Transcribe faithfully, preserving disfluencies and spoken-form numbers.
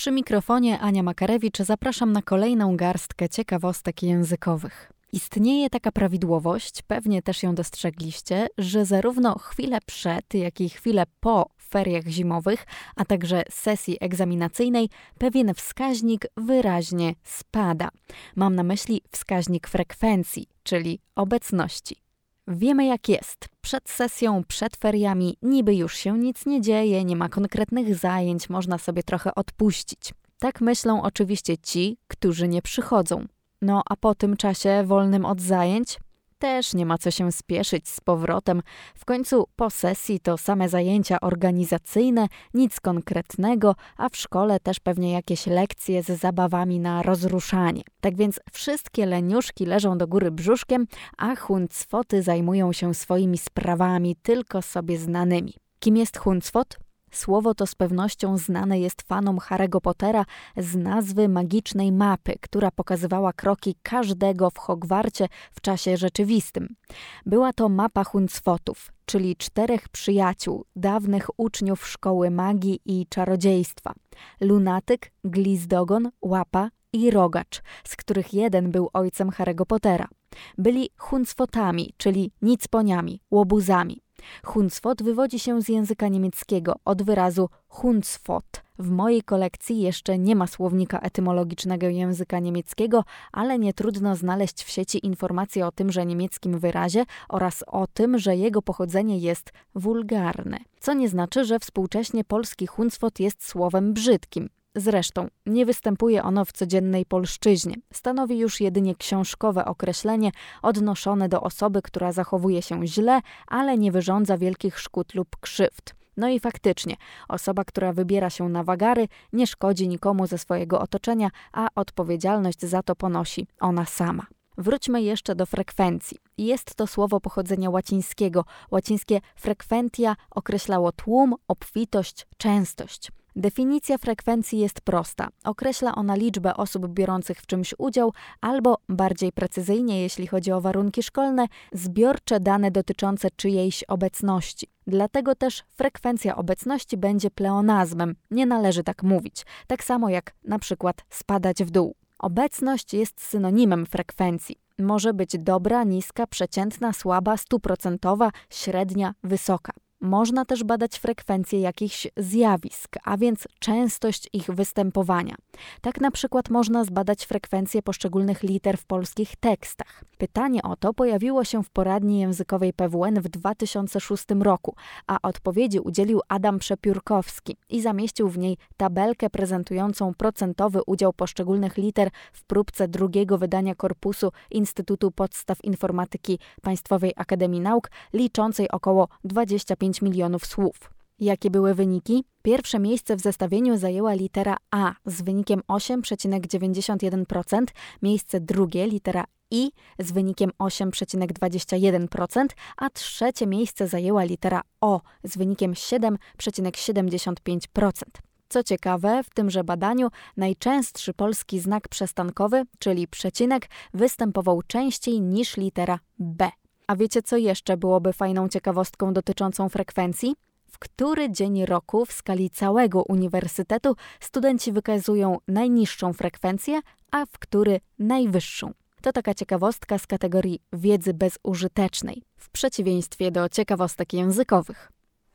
Przy mikrofonie Ania Makarewicz, zapraszam na kolejną garstkę ciekawostek językowych. Istnieje taka prawidłowość, pewnie też ją dostrzegliście, że zarówno chwilę przed, jak i chwilę po feriach zimowych, a także sesji egzaminacyjnej, pewien wskaźnik wyraźnie spada. Mam na myśli wskaźnik frekwencji, czyli obecności. Wiemy jak jest. Przed sesją, przed feriami niby już się nic nie dzieje, nie ma konkretnych zajęć, można sobie trochę odpuścić. Tak myślą oczywiście ci, którzy nie przychodzą. No a po tym czasie wolnym od zajęć też nie ma co się spieszyć z powrotem. W końcu po sesji to same zajęcia organizacyjne, nic konkretnego, a w szkole też pewnie jakieś lekcje z zabawami na rozruszanie. Tak więc wszystkie leniuszki leżą do góry brzuszkiem, a huncwoty zajmują się swoimi sprawami tylko sobie znanymi. Kim jest huncwot? Słowo to z pewnością znane jest fanom Harry'ego Pottera z nazwy magicznej mapy, która pokazywała kroki każdego w Hogwarcie w czasie rzeczywistym. Była to mapa huncwotów, czyli czterech przyjaciół, dawnych uczniów szkoły magii i czarodziejstwa. Lunatyk, Glizdogon, Łapa i Rogacz, z których jeden był ojcem Harry'ego Pottera. Byli huncwotami, czyli nicponiami, łobuzami. Huncwot wywodzi się z języka niemieckiego od wyrazu Hundsfot. W mojej kolekcji jeszcze nie ma słownika etymologicznego języka niemieckiego, ale nie trudno znaleźć w sieci informacje o tymże niemieckim wyrazie oraz o tym, że jego pochodzenie jest wulgarne. Co nie znaczy, że współcześnie polski Hundsfot jest słowem brzydkim. Zresztą nie występuje ono w codziennej polszczyźnie. Stanowi już jedynie książkowe określenie odnoszone do osoby, która zachowuje się źle, ale nie wyrządza wielkich szkód lub krzywd. No i faktycznie, osoba, która wybiera się na wagary, nie szkodzi nikomu ze swojego otoczenia, a odpowiedzialność za to ponosi ona sama. Wróćmy jeszcze do frekwencji. Jest to słowo pochodzenia łacińskiego. Łacińskie frequentia określało tłum, obfitość, częstość. Definicja frekwencji jest prosta. Określa ona liczbę osób biorących w czymś udział albo, bardziej precyzyjnie, jeśli chodzi o warunki szkolne, zbiorcze dane dotyczące czyjejś obecności. Dlatego też frekwencja obecności będzie pleonazmem. Nie należy tak mówić. Tak samo jak na przykład spadać w dół. Obecność jest synonimem frekwencji. Może być dobra, niska, przeciętna, słaba, stuprocentowa, średnia, wysoka. Można też badać frekwencję jakichś zjawisk, a więc częstość ich występowania. Tak na przykład można zbadać frekwencję poszczególnych liter w polskich tekstach. Pytanie o to pojawiło się w poradni językowej P W N w dwa tysiące szóstym roku, a odpowiedzi udzielił Adam Przepiórkowski i zamieścił w niej tabelkę prezentującą procentowy udział poszczególnych liter w próbce drugiego wydania korpusu Instytutu Podstaw Informatyki Państwowej Akademii Nauk, liczącej około dwadzieścia pięć milionów słów. Jakie były wyniki? Pierwsze miejsce w zestawieniu zajęła litera A z wynikiem osiem przecinek dziewięćdziesiąt jeden procent, miejsce drugie litera I z wynikiem osiem przecinek dwadzieścia jeden procent, a trzecie miejsce zajęła litera O z wynikiem siedem przecinek siedemdziesiąt pięć procent. Co ciekawe, w tymże badaniu najczęstszy polski znak przestankowy, czyli przecinek, występował częściej niż litera B. A wiecie, co jeszcze byłoby fajną ciekawostką dotyczącą frekwencji? W który dzień roku w skali całego uniwersytetu studenci wykazują najniższą frekwencję, a w który najwyższą. To taka ciekawostka z kategorii wiedzy bezużytecznej, w przeciwieństwie do ciekawostek językowych.